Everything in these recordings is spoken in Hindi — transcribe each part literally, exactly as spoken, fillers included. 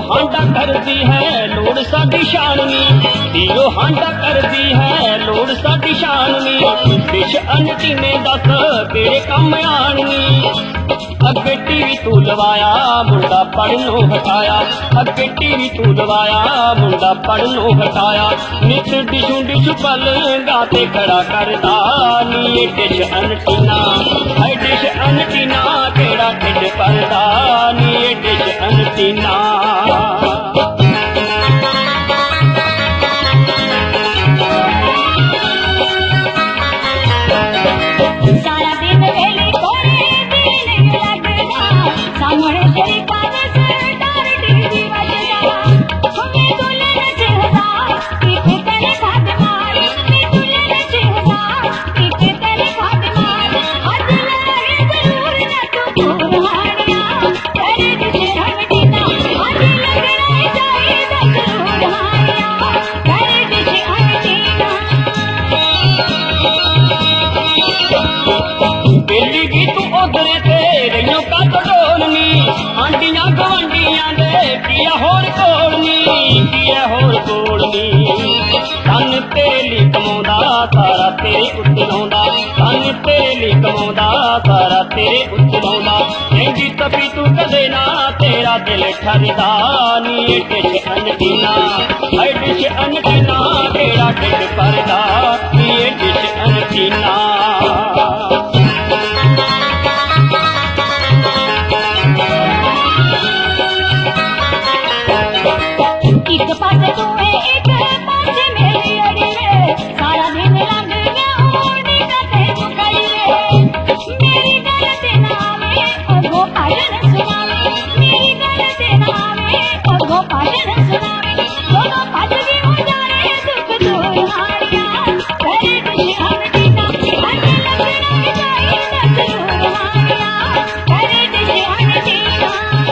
हांडा करदी है लोड़ साडी शाननी, तीरो हांडा करदी है लोड़ साडी शाननी। डिश अंटीने दस तेरे कम आनी, अगे टीवी तू लवाया मुंडा पढ़नों हटाया, अगे टीवी तू लवाया मुंडा पढ़नों हटाया। नित डिशू डिशू पल गाते खड़ा करदा नी डिश अंटीना, है डिश अंटीना केड़ा ढिड भरदा नी डिश अंटीना। आंटिया गवांडिया दे किया होर कोड़नी, किया होर कोड़नी। धन तेली कमाउंदा सारा तेरे उत्ते लाउंदा, धन तेली कमाउंदा सारा तेरे उत्ते लाउंदा। कहंदी तपी तू कदे ना तेरा दिल ठरदा नी डिश अंटीना, है डिश अंटीना तेरा ढिड भरदा नी डिश अंटीना। एक पासे तू है एक पासे मेरी अड़ी है, सारा दिन लंघ गया होनी का तेज खड़ी है। मेरी गल ते नावे अगो भजन सुनावे, मेरी गल ते नावे अगो भजन सुनावे। दोनों भज भी हो जाए दुख दूर हारिया, करे डिश अंटीना हज लगना जाए जरूर हारिया, करे डिश अंटीना।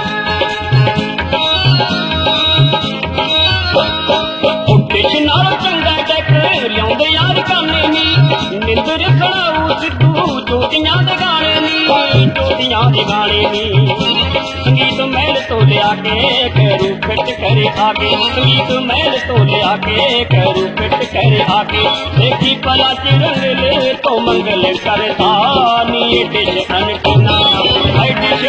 डिश नाल चंगा टैक लियाउंदे यार काने नी, निंदर खड़ाऊ सिद्धू जोटियां दे गाने नी, जोटियां दे गाने नी। संगीत महल तो लिया के करू फिट करे आगे, संगीत महल तो लिया के करू फिट करे आगे। देखी पला चिरंग ले तो मंगल करदा नी डिश अंटीना, है डिश